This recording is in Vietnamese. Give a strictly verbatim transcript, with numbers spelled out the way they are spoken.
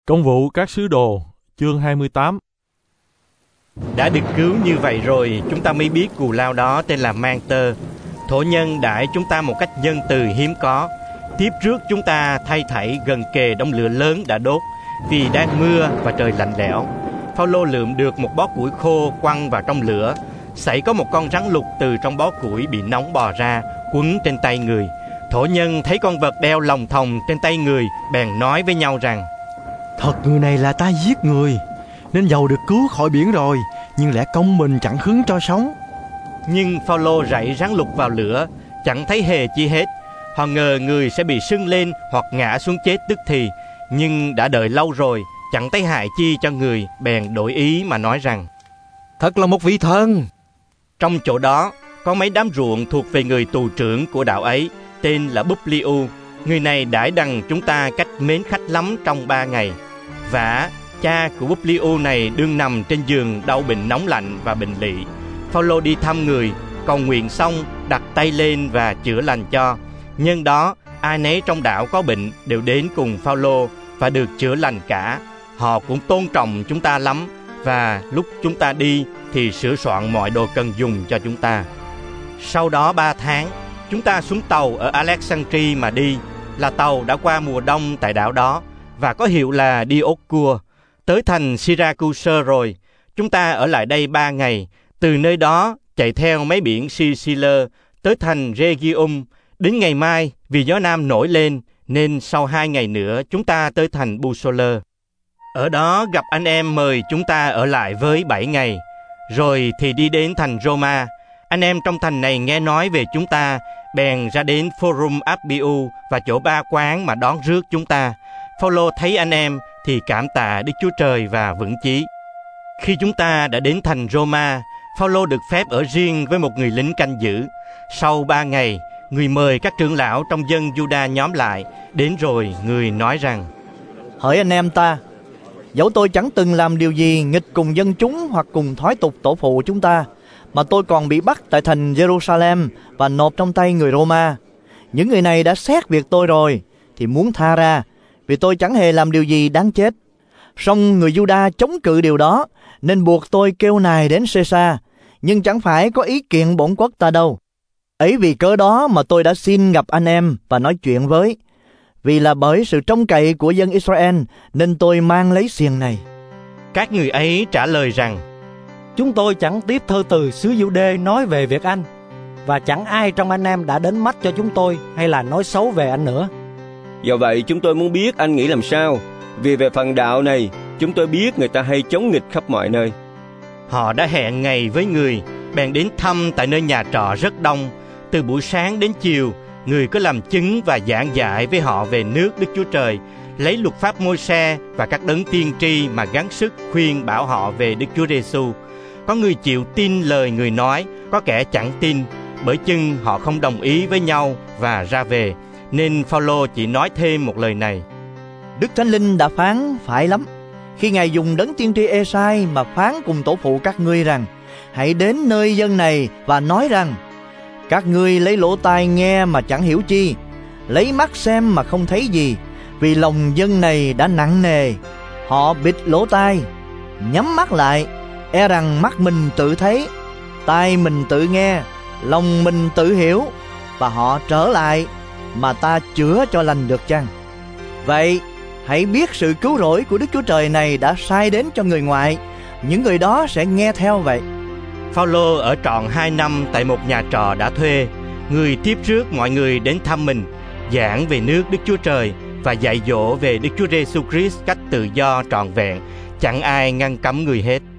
Công vụ các sứ đồ, chương hai mươi tám. Đã được cứu như vậy rồi, chúng ta mới biết cù lao đó tên là Mang-tơ. Thổ nhân đãi chúng ta một cách nhân từ hiếm có. Tiếp rước chúng ta thay thảy gần kề đống lửa lớn đã đốt, vì đang mưa và trời lạnh lẽo. Phao-lô lượm được một bó củi khô quăng vào trong lửa. Xảy có một con rắn lục từ trong bó củi bị nóng bò ra, quấn trên tay người. Thổ nhân thấy con vật đeo lòng thòng trên tay người, bèn nói với nhau rằng: Thật người này là ta giết người, nên dầu được cứu khỏi biển rồi, nhưng lẽ công mình chẳng khứng cho sống. Nhưng Phao-lô rảy rắn lục vào lửa, chẳng thấy hề chi hết. Họ ngờ người sẽ bị sưng lên hoặc ngã xuống chết tức thì, nhưng đã đợi lâu rồi, chẳng thấy hại chi cho người, bèn đổi ý mà nói rằng: Thật là một vị thần. Trong chỗ đó có mấy đám ruộng thuộc về người tù trưởng của đạo ấy, tên là Publiu. Người này đãi đằng chúng ta cách mến khách lắm trong ba ngày. Vả, cha của Publiu này đương nằm trên giường đau bệnh nóng lạnh và bệnh lỵ. Phao-lô đi thăm người, cầu nguyện xong đặt tay lên và chữa lành cho. Nhân đó ai nấy trong đảo có bệnh đều đến cùng Phao-lô và được chữa lành cả. Họ cũng tôn trọng chúng ta lắm, và lúc chúng ta đi thì sửa soạn mọi đồ cần dùng cho chúng ta. Sau đó ba tháng, chúng ta xuống tàu ở Alexandria mà đi, là tàu đã qua mùa đông tại đảo đó và có hiệu là Dioscur. Tới thành Syracuse rồi, chúng ta ở lại đây ba ngày. Từ nơi đó chạy theo mấy biển Sicily tới thành Rhegium. Đến ngày mai, vì gió nam nổi lên, nên sau hai ngày nữa chúng ta tới thành Busoler. Ở đó gặp anh em mời chúng ta ở lại với bảy ngày. Rồi thì đi đến thành Roma. Anh em trong thành này nghe nói về chúng ta, bèn ra đến Forum Appiu và chỗ ba quán mà đón rước chúng ta. Phao-lô thấy anh em thì cảm tạ Đức Chúa Trời và vững chí. Khi chúng ta đã đến thành Roma, Phao-lô được phép ở riêng với một người lính canh giữ. Sau ba ngày, người mời các trưởng lão trong dân Juda nhóm lại. Đến rồi người nói rằng: Hỡi anh em ta, dẫu tôi chẳng từng làm điều gì nghịch cùng dân chúng hoặc cùng thói tục tổ phụ chúng ta, mà tôi còn bị bắt tại thành Jerusalem và nộp trong tay người Roma. Những người này đã xét việc tôi rồi thì muốn tha ra, vì tôi chẳng hề làm điều gì đáng chết. Song người Juda chống cự điều đó, nên buộc tôi kêu nài đến Caesar, nhưng chẳng phải có ý kiện bổn quốc ta đâu. Ấy vì cớ đó mà tôi đã xin gặp anh em và nói chuyện với. Vì là bởi sự trông cậy của dân Israel nên tôi mang lấy xiềng này. Các người ấy trả lời rằng: Chúng tôi chẳng tiếp thơ từ xứ Giu-đê nói về việc anh, và chẳng ai trong anh em đã đến mắt cho chúng tôi hay là nói xấu về anh nữa. Do vậy chúng tôi muốn biết anh nghĩ làm sao, vì về phần đạo này chúng tôi biết người ta hay chống nghịch khắp mọi nơi. Họ đã hẹn ngày với người, bèn đến thăm tại nơi nhà trọ rất đông. Từ buổi sáng đến chiều, người có làm chứng và giảng dạy với họ về nước Đức Chúa Trời, lấy luật pháp Môi-se và các đấng tiên tri mà gắng sức khuyên bảo họ về Đức Chúa Giêsu. Có người chịu tin lời người nói, có kẻ chẳng tin, bởi chừng họ không đồng ý với nhau và ra về. Nên Phao-lô chỉ nói thêm một lời này: Đức Thánh Linh đã phán phải lắm, khi Ngài dùng đấng tiên tri Ê-sai mà phán cùng tổ phụ các ngươi rằng: Hãy đến nơi dân này và nói rằng: Các ngươi lấy lỗ tai nghe mà chẳng hiểu chi, lấy mắt xem mà không thấy gì, vì lòng dân này đã nặng nề. Họ bịt lỗ tai, nhắm mắt lại, e rằng mắt mình tự thấy, tai mình tự nghe, lòng mình tự hiểu, và họ trở lại mà ta chữa cho lành được chăng? Vậy hãy biết sự cứu rỗi của Đức Chúa Trời này đã sai đến cho người ngoại, những người đó sẽ nghe theo vậy. Phao-lô ở trọn hai năm tại một nhà trọ đã thuê. Người tiếp rước mọi người đến thăm mình, giảng về nước Đức Chúa Trời và dạy dỗ về Đức Chúa Giêsu Christ cách tự do trọn vẹn, chẳng ai ngăn cấm người hết.